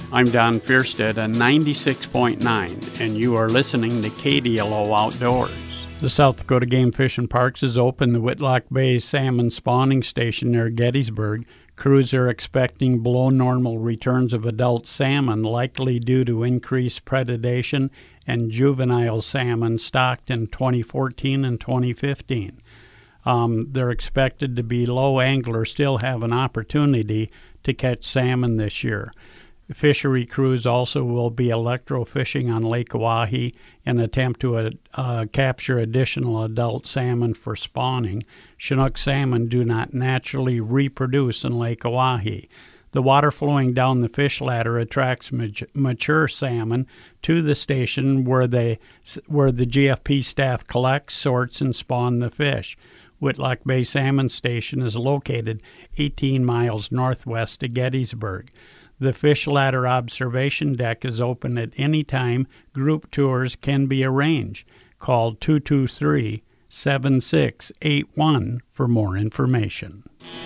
I'm Don Fierstead on 96.9, and you are listening to KDLO Outdoors. The South Dakota Game Fish and Parks has opened the Whitlock Bay Salmon Spawning Station near Gettysburg. Crews are expecting below normal returns of adult salmon, likely due to increased predation and juvenile salmon stocked in 2014 and 2015. They're expected to be low. Anglers still have an opportunity to catch salmon this year. Fishery crews also will be electrofishing on Lake Oahe in an attempt to capture additional adult salmon for spawning. Chinook salmon do not naturally reproduce in Lake Oahe. The water flowing down the fish ladder attracts mature salmon to the station where the GFP staff collects, sorts, and spawn the fish. Whitlock Bay Salmon Station is located 18 miles northwest of Gettysburg. The fish ladder observation deck is open at any time. Group tours can be arranged. Call 223-7681 for more information.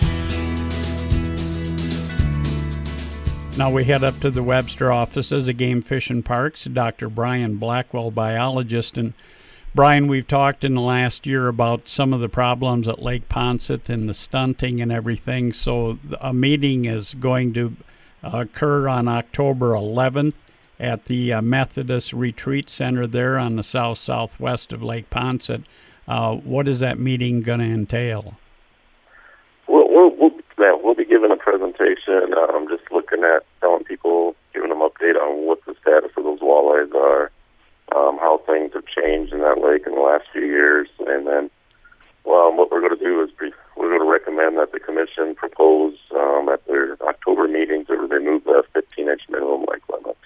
Now we head up to the Webster offices of Game Fish and Parks. Dr. Brian Blackwell, biologist. And Brian, we've talked in the last year about some of the problems at Lake Poncet and the stunting and everything. So a meeting is going to occur on October 11th at the Methodist Retreat Center there on the southwest of Lake Poncet. What is that meeting going to entail? We'll be giving a presentation. I'm just looking at telling people, giving them an update on what the status of those walleyes are, how things have changed in that lake in the last few years, and then what we're going to do is we're going to recommend that the commission propose at their October meeting to remove the 15-inch minimum lake limit.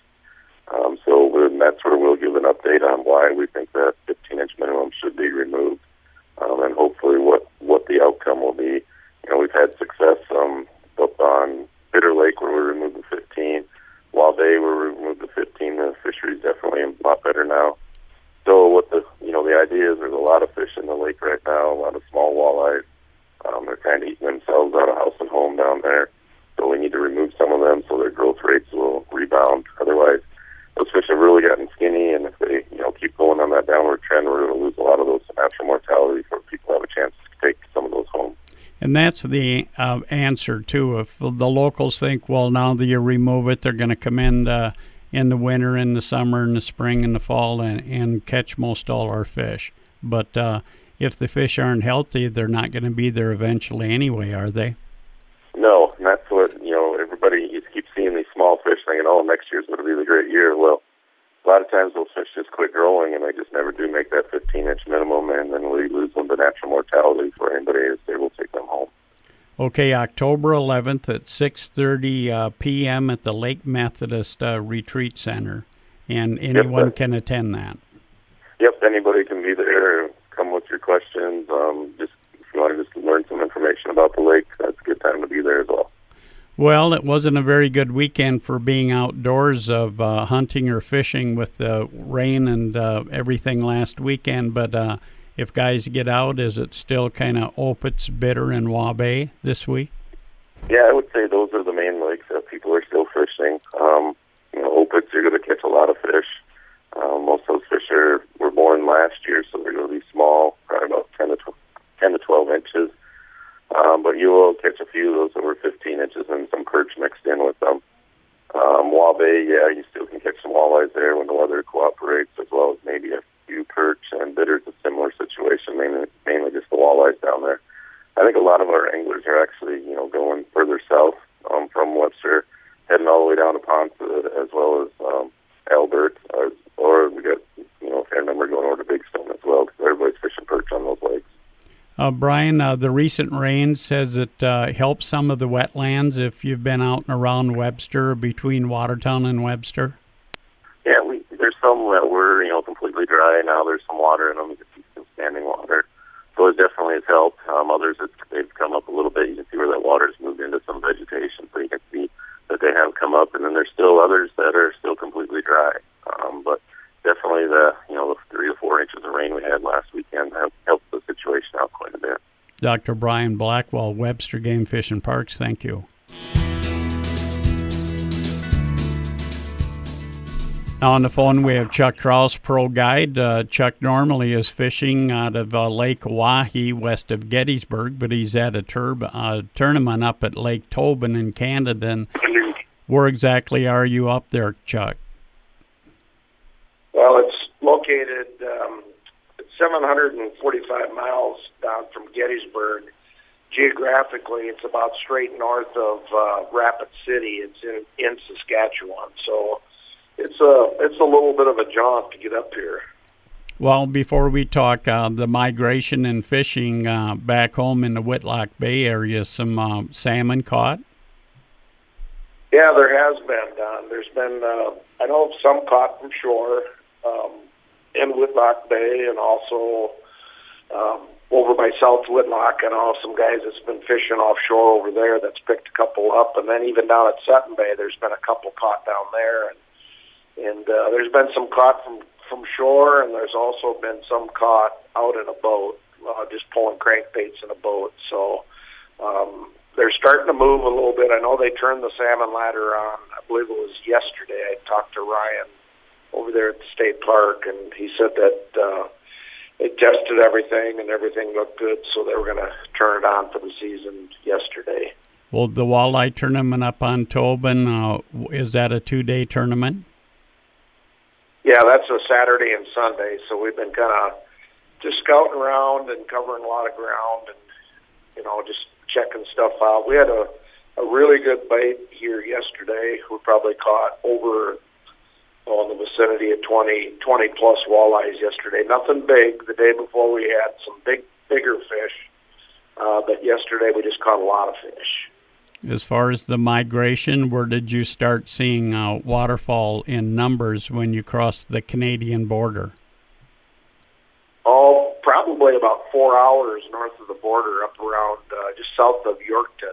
That's where we'll give an update on why we think that 15-inch minimum should be removed, and hopefully what the outcome will be. We've had success up on Bitter Lake where we removed the 15. While they were removed the 15, the fishery's definitely a lot better now. So what the idea is, there's a lot of fish in the lake right now, a lot of small walleyes. They're kind of eating themselves out of house and home down there. So we need to remove some of them so their growth rates will rebound. Otherwise, those fish have really gotten skinny, and if they keep going on that downward trend, we're going to lose a lot of those natural mortality before people have a chance to take some of those home. And that's the answer, too. If the locals think, well, now that you remove it, they're going to come in the winter, in the summer, in the spring, in the fall, and catch most all our fish. But if the fish aren't healthy, they're not going to be there eventually anyway, are they? No, and that's what, everybody keeps seeing these small fish thinking, oh, next year's going to be the great year. Well, a lot of times those fish just quit growing, and they just never do make that 15-inch minimum, and then we lose them to natural mortality before anybody is able to take them home. Okay, October 11th at 6:30 p.m. at the Lake Methodist Retreat Center, and anyone can attend that. Yep, anybody can be there. Come with your questions. If you want to just learn some information about the lake, that's a good time to be there as well. Well, it wasn't a very good weekend for being outdoors of hunting or fishing with the rain and everything last weekend, but if guys get out, is it still kind of Opitz, Bitter, and Waubay this week? Yeah, I would say those are the main lakes that people are still fishing. Opitz, you're going to catch a lot of fish. Most of those fish were born last year, so they're going to be small, probably about 10 to 12 inches. But you will catch a few of those that were 15 inches and some perch mixed in with them. Waubay, yeah, you still can catch some walleyes there when the weather cooperates, as well as maybe a few perch, and Bitter's a similar situation, mainly just the walleyes down there. I think a lot of our anglers are actually, going further south from Webster, heading all the way down to Poncet, as well as Albert, or we got, a fair number going over to Big Stone as well, because everybody's fishing perch on those lakes. Brian, the recent rains, has it helped some of the wetlands if you've been out and around Webster, between Watertown and Webster? Yeah, there's some that were, completely dry. Now there's some water in them. You can see some standing water. So it definitely has helped. Others, they've come up a little bit. You can see where that water's moved into some vegetation, so you can see that they have come up. And then there's still others that are still completely dry. But definitely the 3 to 4 inches of rain we had last weekend helped the situation out quite a bit. Dr. Brian Blackwell, Webster Game Fish and Parks, thank you. Now on the phone we have Chuck Kraus, pro guide. Chuck normally is fishing out of Lake Oahe west of Gettysburg, but he's at a tournament up at Lake Tobin in Canada. And where exactly are you up there, Chuck? Well, it's located 745 miles down from Gettysburg. Geographically, it's about straight north of Rapid City. It's in Saskatchewan, so it's a little bit of a jaunt to get up here. Well, before we talk the migration and fishing back home in the Whitlock Bay area, some salmon caught? Yeah, there has been, Don. There's been, I know some caught from shore in Whitlock Bay, and also over by South Whitlock. I know some guys that's been fishing offshore over there that's picked a couple up, and then even down at Sutton Bay, there's been a couple caught down there, and there's been some caught from shore, and there's also been some caught out in a boat, just pulling crankbaits in a boat. So they're starting to move a little bit. I know they turned the salmon ladder on, I believe it was yesterday. I talked to Ryan over there at the state park, and he said that they tested everything, and everything looked good, so they were going to turn it on for the season yesterday. Well, the walleye tournament up on Tobin, is that a 2-day tournament? Yeah, that's a Saturday and Sunday, so we've been kind of just scouting around and covering a lot of ground and, just checking stuff out. We had a really good bite here yesterday. We probably caught over in the vicinity of 20-plus walleyes yesterday. Nothing big. The day before we had some bigger fish, but yesterday we just caught a lot of fish. As far as the migration, where did you start seeing waterfall in numbers when you crossed the Canadian border? Oh, probably about 4 hours north of the border, up around just south of Yorkton.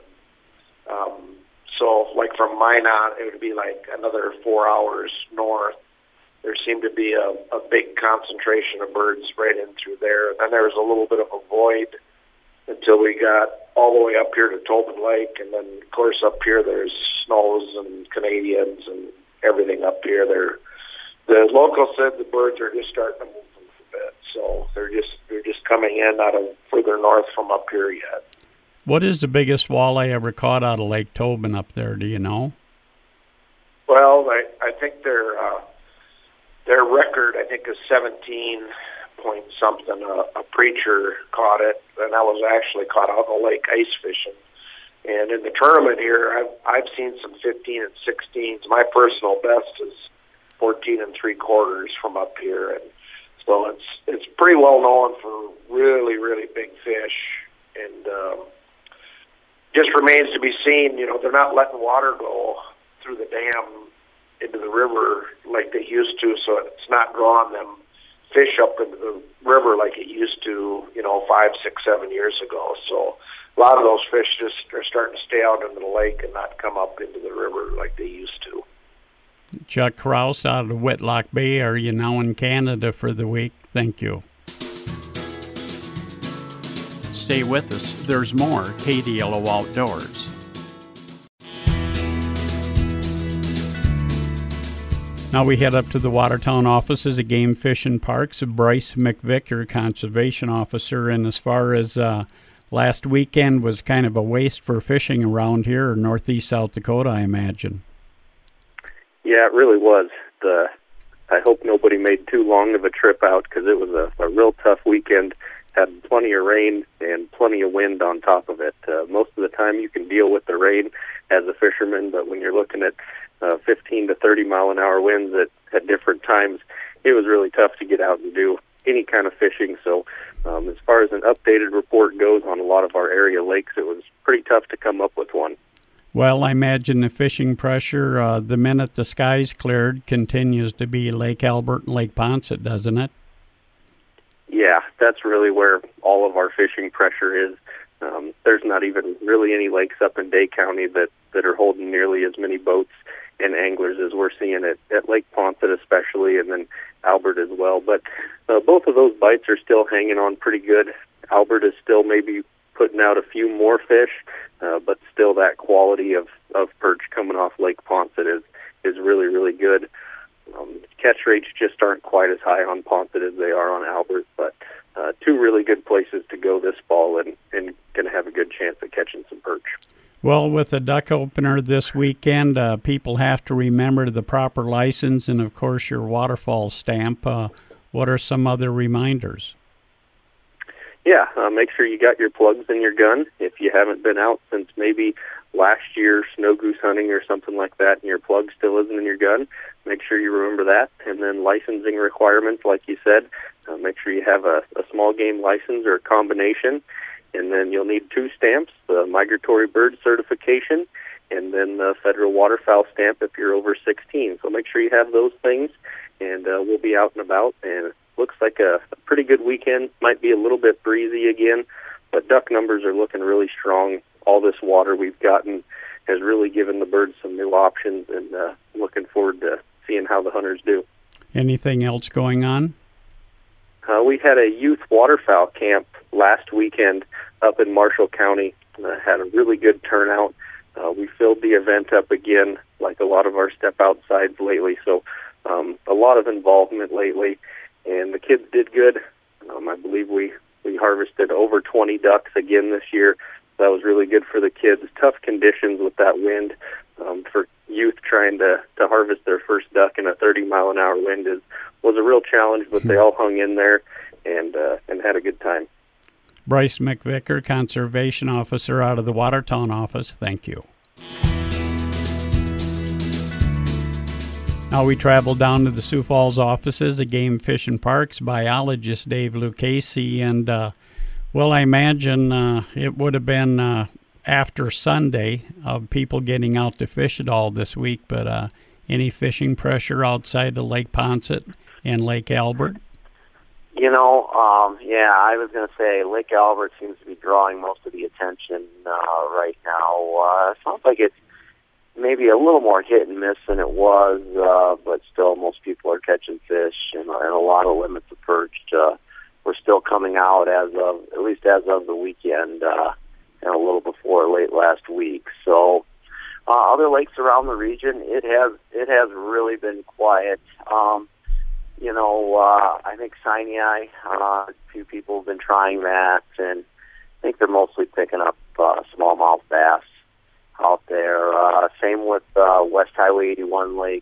So, like from Minot, it would be like another 4 hours north. There seemed to be a big concentration of birds right in through there. And then there was a little bit of a void until we got all the way up here to Tobin Lake. And then, of course, up here there's snows and Canadians and everything up here. The locals said the birds are just starting to move a bit. So they're just coming in out of further north from up here yet. What is the biggest walleye ever caught out of Lake Tobin up there? Do you know? Well, I think their record, I think, is 17 point something. A preacher caught it, and that was actually caught out on the lake ice fishing. And in the tournament here, I've seen some 15 and 16s. My personal best is 14 3/4 from up here, and so it's pretty well known for really, really big fish. And just remains to be seen. They're not letting water go through the dam into the river like they used to, so it's not drawing them fish up into the river like it used to, 5, 6, 7 years ago. So a lot of those fish just are starting to stay out into the lake and not come up into the river like they used to. Chuck Kraus out of Whitlock Bay. Are you now in Canada for the week? Thank you. Stay with us. There's more KDLO Outdoors. Now we head up to the Watertown offices of Game Fish and Parks. Bryce McVicker, Conservation Officer. And as far as last weekend was kind of a waste for fishing around here in northeast South Dakota, I imagine. Yeah, it really was. I hope nobody made too long of a trip out because it was a real tough weekend. Had plenty of rain and plenty of wind on top of it. Most of the time you can deal with the rain as a fisherman, but when you're looking at 15 to 30 mile an hour winds at different times, it was really tough to get out and do any kind of fishing. So as far as an updated report goes on a lot of our area lakes, it was pretty tough to come up with one. Well, I imagine the fishing pressure, the minute the sky's cleared, continues to be Lake Albert and Lake Poncet, doesn't it? Yeah, that's really where all of our fishing pressure is. There's not even really any lakes up in Day County that are holding nearly as many boats and anglers as we're seeing at Lake Poncet especially, and then Albert as well. But both of those bites are still hanging on pretty good. Albert is still maybe putting out a few more fish, but still that quality of perch coming off Lake Poncet is really, really good. catch rates just aren't quite as high on Poncet as they are on Albert, but two really good places to go this fall and going to have a good chance at catching some perch. Well, with the duck opener this weekend, people have to remember the proper license and, of course, your waterfall stamp. What are some other reminders? Yeah, make sure you got your plugs in your gun. If you haven't been out since maybe last year snow goose hunting or something like that and your plug still isn't in your gun, make sure you remember that. And then licensing requirements, like you said, make sure you have a small game license or a combination. And then you'll need 2 stamps, the migratory bird certification, and then the federal waterfowl stamp if you're over 16. So make sure you have those things, and we'll be out and about. And it looks like a pretty good weekend. Might be a little bit breezy again, but duck numbers are looking really strong. All this water we've gotten has really given the birds some new options, and looking forward to seeing how the hunters do. Anything else going on? We had a youth waterfowl camp last weekend up in Marshall County. Had a really good turnout. We filled the event up again, like a lot of our step outsides lately. So a lot of involvement lately, and the kids did good. I believe we harvested over 20 ducks again this year. That was really good for the kids. Tough conditions with that wind. For youth trying to harvest their first duck in a 30-mile-an-hour wind was a real challenge, but they all hung in there and had a good time. Bryce McVicker, Conservation Officer out of the Watertown office, thank you. Now we travel down to the Sioux Falls offices of Game Fish and Parks, biologist Dave Lucchese, and well, I imagine it would have been after Sunday of people getting out to fish at all this week, but any fishing pressure outside of Lake Poncet and Lake Albert? Yeah, I was going to say Lake Albert seems to be drawing most of the attention right now. Sounds like it's maybe a little more hit and miss than it was, but still most people are catching fish, and a lot of limits of perch were still coming out at least as of the weekend and a little before late last week. So other lakes around the region, it has really been quiet. I think Sinai, a few people have been trying that, and I think they're mostly picking up smallmouth bass out there. Same with West Highway 81 Lake.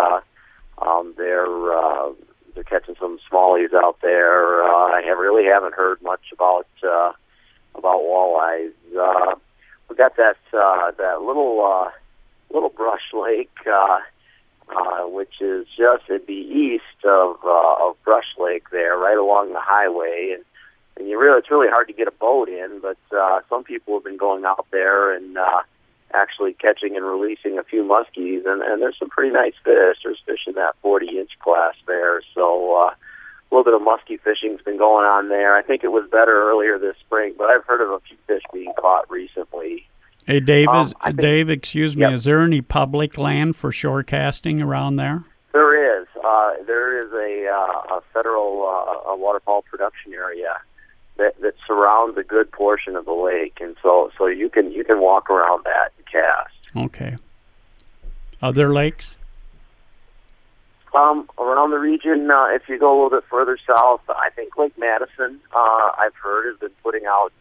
They're catching some smallies out there. I really haven't heard much about walleyes. We got that little brush lake, which is just at the east of Brush Lake there, right along the highway, and it's really hard to get a boat in, but some people have been going out there and actually catching and releasing a few muskies, and there's some pretty nice fish. There's fish in that 40-inch class there, so a little bit of muskie fishing's been going on there. I think it was better earlier this spring, but I've heard of a few fish being caught recently. Hey, Dave, excuse me, Yep. Is there any public land for shore casting around there? There is. There is a federal waterfowl production area that surrounds a good portion of the lake, and so you can walk around that and cast. Okay. Other lakes? Around the region, if you go a little bit further south, I think Lake Madison, I've heard, has been putting out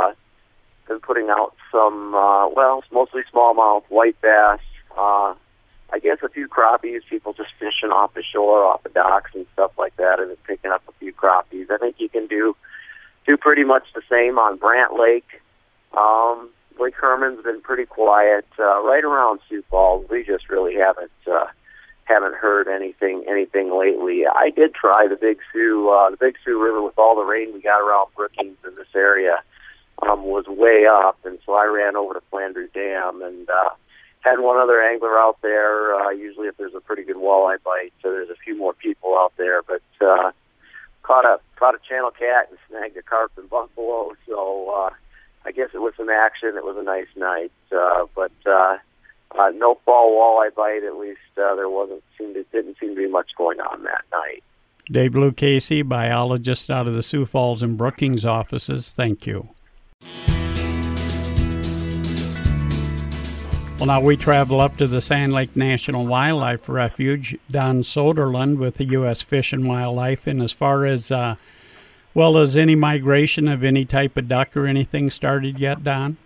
some, it's mostly smallmouth, white bass, I guess a few crappies, people just fishing off the shore, off the docks and stuff like that, and picking up a few crappies. I think you can do pretty much the same on Brant Lake. Lake Herman's been pretty quiet. Right around Sioux Falls, we just really haven't heard anything lately. I did try the Big Sioux River with all the rain we got around Brookings in this area. Was way up, and so I ran over to Flanders Dam and had one other angler out there. Usually if there's a pretty good walleye bite, so there's a few more people out there, but caught a channel cat and snagged a carp and buffalo, so I guess it was some action. It was a nice night, but no fall walleye bite, at least there didn't seem to be much going on that night. Dave Lucchese, biologist out of the Sioux Falls and Brookings offices, thank you. Well, now we travel up to the Sand Lake National Wildlife Refuge. Don Soderlund with the U.S. Fish and Wildlife. And as far as, has any migration of any type of duck or anything started yet, Don?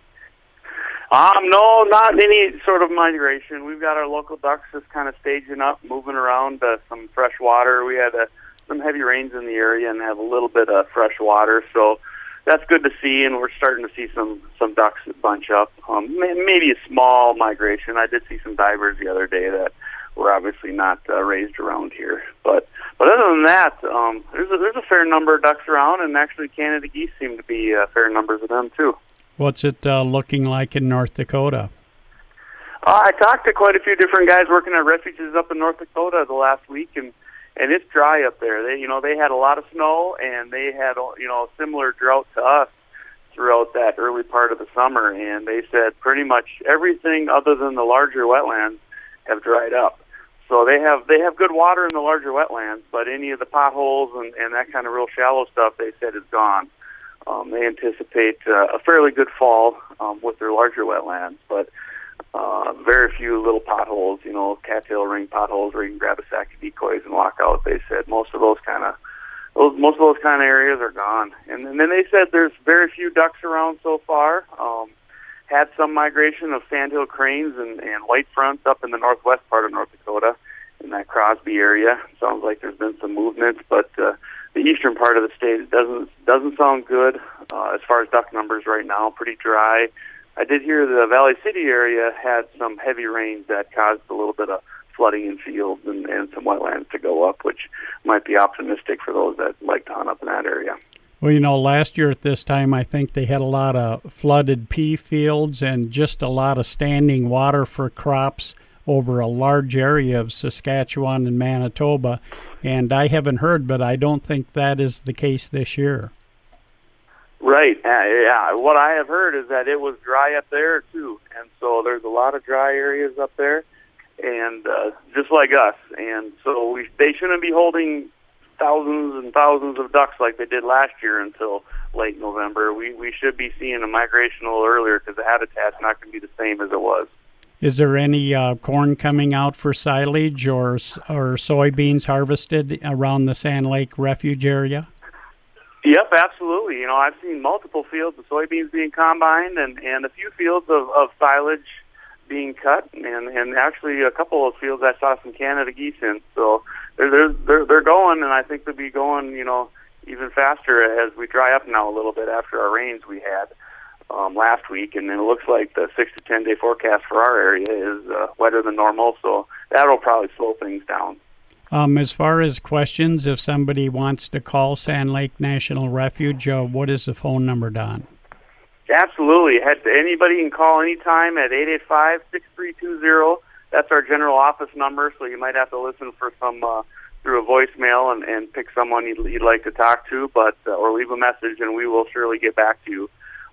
No, not any sort of migration. We've got our local ducks just kind of staging up, moving around some fresh water. We had some heavy rains in the area and have a little bit of fresh water, so that's good to see, and we're starting to see some ducks bunch up. Maybe a small migration. I did see some divers the other day that were obviously not raised around here. But other than that, there's a fair number of ducks around, and actually Canada geese seem to be fair numbers of them too. What's it looking like in North Dakota? I talked to quite a few different guys working at refuges up in North Dakota the last week, and it's dry up there. They had a lot of snow, and they had a similar drought to us throughout that early part of the summer, and they said pretty much everything other than the larger wetlands have dried up. So they have good water in the larger wetlands, but any of the potholes and that kind of real shallow stuff, they said, is gone. They anticipate a fairly good fall with their larger wetlands, but very few little potholes, cattail ring potholes where you can grab a sack of decoys and walk out. They said most of those kind of areas are gone. And then they said there's very few ducks around so far. Had some migration of sandhill cranes and white fronts up in the northwest part of North Dakota in that Crosby area. Sounds like there's been some movement, but the eastern part of the state doesn't sound good as far as duck numbers right now. Pretty dry. I did hear the Valley City area had some heavy rains that caused a little bit of flooding in fields and some wetlands to go up, which might be optimistic for those that like to hunt up in that area. Well, last year at this time, I think they had a lot of flooded pea fields and just a lot of standing water for crops over a large area of Saskatchewan and Manitoba. And I haven't heard, but I don't think that is the case this year. Right. Yeah. What I have heard is that it was dry up there, too. And so there's a lot of dry areas up there, and just like us. And so they shouldn't be holding thousands and thousands of ducks like they did last year until late November. We should be seeing a migration a little earlier because the habitat's not going to be the same as it was. Is there any corn coming out for silage or soybeans harvested around the Sand Lake Refuge area? Yep, absolutely. I've seen multiple fields of soybeans being combined and a few fields of silage being cut, and actually a couple of fields I saw some Canada geese in. So they're going, and I think they'll be going, even faster as we dry up now a little bit after our rains we had last week. And it looks like the 6 to 10 day forecast for our area is wetter than normal, so that'll probably slow things down. As far as questions, if somebody wants to call Sand Lake National Refuge, what is the phone number, Don? Absolutely. Anybody can call anytime at 885-6320. That's our general office number, so you might have to listen for some through a voicemail and pick someone you'd like to talk to, but or leave a message, and we will surely get back to you.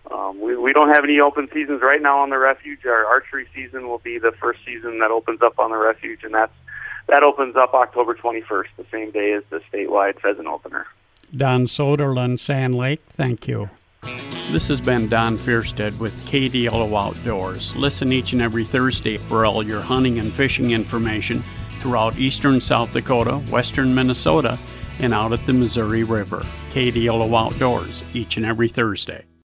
We don't have any open seasons right now on the refuge. Our archery season will be the first season that opens up on the refuge, and that opens up October 21st, the same day as the statewide pheasant opener. Don Soderlund, Sand Lake, thank you. This has been Don Fierstead with KDLO Outdoors. Listen each and every Thursday for all your hunting and fishing information throughout eastern South Dakota, western Minnesota, and out at the Missouri River. KDLO Outdoors each and every Thursday.